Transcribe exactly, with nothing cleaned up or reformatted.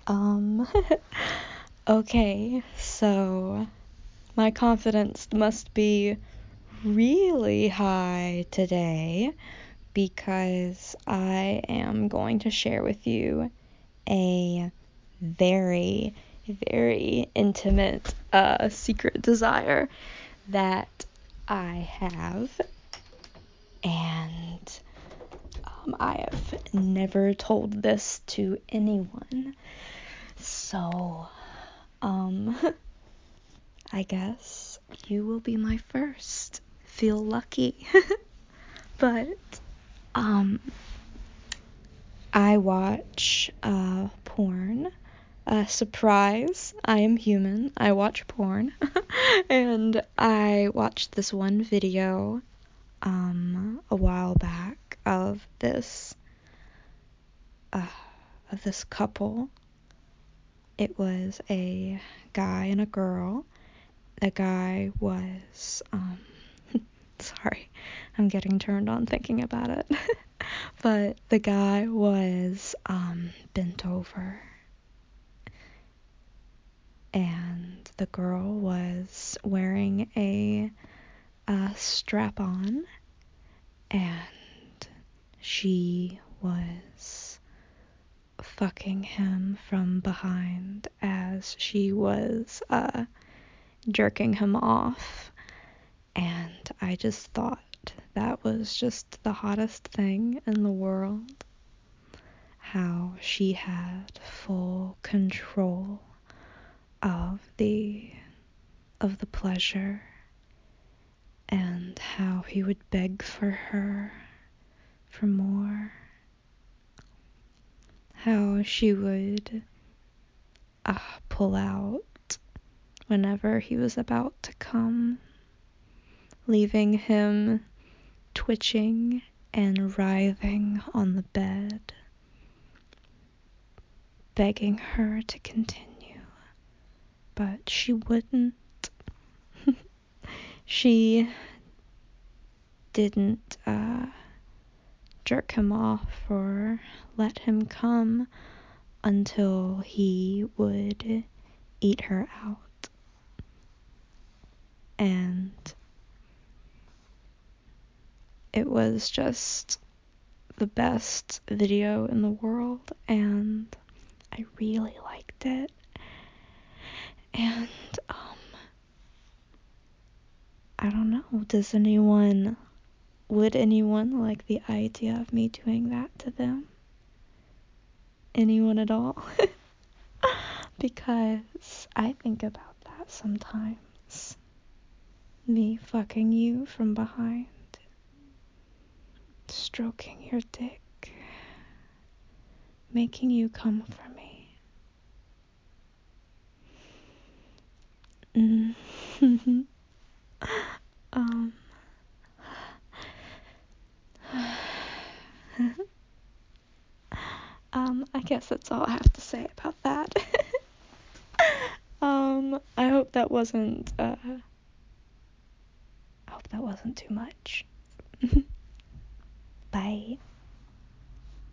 Um, okay, so my confidence must be really high today because I am going to share with you a very, very intimate uh, secret desire that I have, and um, I have never told this to anyone. So, um, I guess you will be my first. Feel lucky. But, um, I watch, uh, porn. Uh, surprise, I am human. I watch porn. And I watched this one video, um, a while back of this, uh, of this couple. It was a guy and a girl. The guy was, um, sorry, I'm getting turned on thinking about it. But the guy was, um, bent over. And the girl was wearing a, a strap-on. And she was fucking him from behind as she was, uh, jerking him off. And I just thought that was just the hottest thing in the world. How she had full control of the of the pleasure, and how he would beg for her for more. How she would uh, pull out whenever he was about to come, leaving him twitching and writhing on the bed, begging her to continue, but she wouldn't. She didn't uh, jerk him off or let him come until he would eat her out. And it was just the best video in the world, and I really liked it. And, um, I don't know, does anyone, would anyone like the idea of me doing that to them? Anyone at all? Because I think about that sometimes. Me fucking you from behind, stroking your dick, making you come for me. Mm-hmm. um, um, I guess that's all I have to say about that. um, I hope that wasn't, uh, I hope that wasn't too much. Bye.